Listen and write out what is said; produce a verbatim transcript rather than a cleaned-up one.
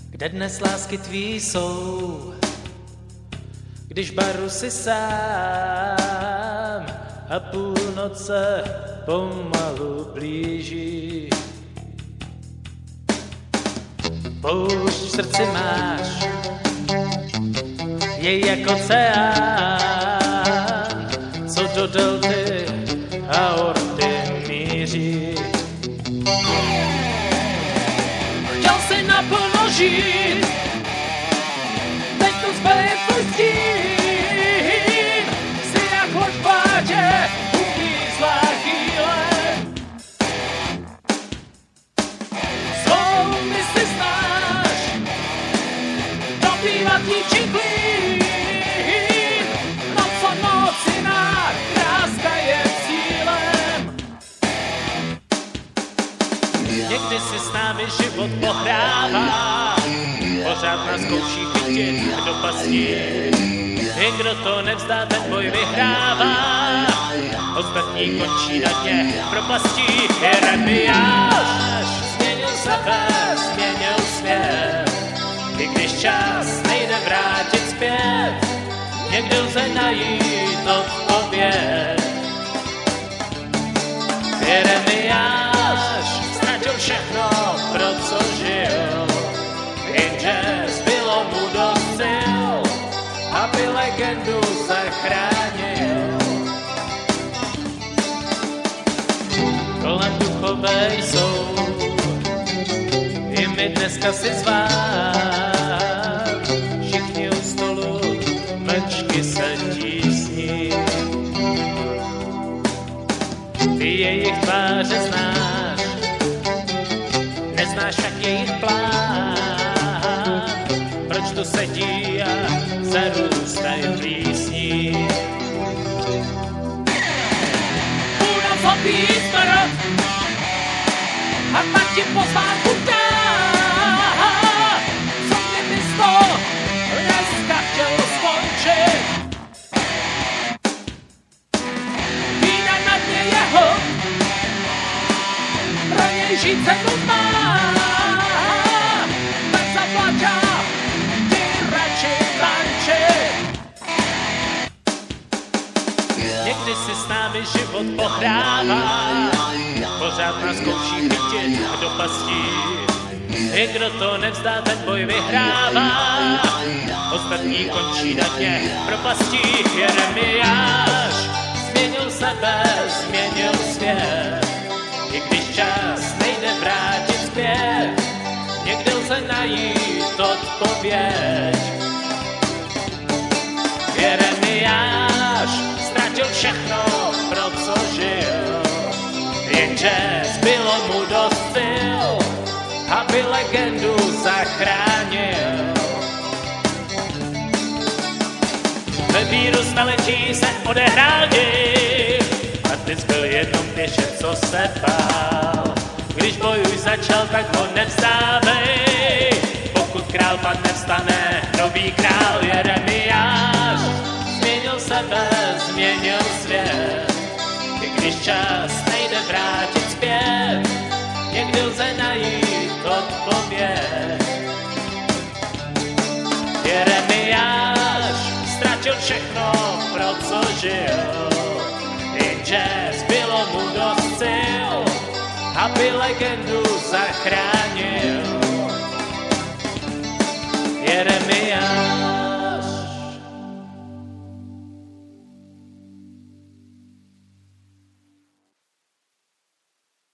Kde dnes lásky tvý jsou, když baru si sám a půlnoce pomalu blíží. Poušť v srdci máš, je jako oceán, co do delty aorty míří. Chtěl si naplno žít, teď tu zbylej pustím, si jak loď v bátě, uvízlá chvíle. Svou mysli znáš, dobývat ničí klín, noc co noc jiná, kráska je cílem. Někdy si s námi život pohrává, pořád nás zkouší chytit do pastí. Jen kdo to nevzdá, ten boj vyhrává, ostatní končí na dně propastí. Jeremiáš změnil sebe, změnil svět, i když čas nejde vrátit zpět, někdy lze najít odpověď. Jeremiáš ztratil všechno, pro co žil, jenže zbylo mu dost sil, aby legendu zachránil. Kolem duchové jsou, i my dneska si zvát, všichni u stolu mlčky se tísní. Ty jejich tváře znáš, neznáš však jejich plán, proč tu sedí a zarůstaj plísní. Půjdu zlobí starot a pak ti pozvánku dá, co kdyby to dneska chtěl skončit. Vína na dně jeho, pro něj žít se nutná, tak zaplaťá ty radši tančit. Někdy si s námi život pohrává, pořád nás zkouší chytit do pastí. I kdo to nevzdá, ten boj vyhrává, ostatní končí na dně propastí. Jeremiáš změnil sebe, změnil svět, i když čas nejde vrátit zpět, někdy lze najít odpověď. Jeremiáš ztratil všechno, pro co žil, jenže zbylo mu dost sil, aby legendu zachránil. Ve víru staletí se odehrál div, a ty zbyl jenom pěšet, co se bál. Když boj už začal, tak ho nevzdávej, pokud král padne, vstane nový král. Jeremiáš změnil sebe, změnil svět, i když čas nejde vrátit zpět, někdy lze najít odpověď. Jeremiáš ztratil všechno, pro co žil, jenže zbylo mu dost sil, aby legendu zachránil.